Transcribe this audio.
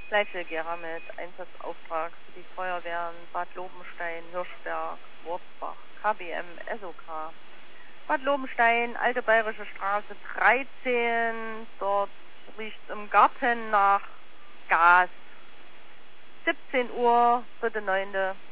Leitschildgera mit Einsatzauftrag für die Feuerwehren Bad Lobenstein, Hirschberg, Wurzbach, KBM, SOK. Bad Lobenstein, Alte Bayerische Straße 13, dort riecht im Garten nach Gas. 17 Uhr, 3.9.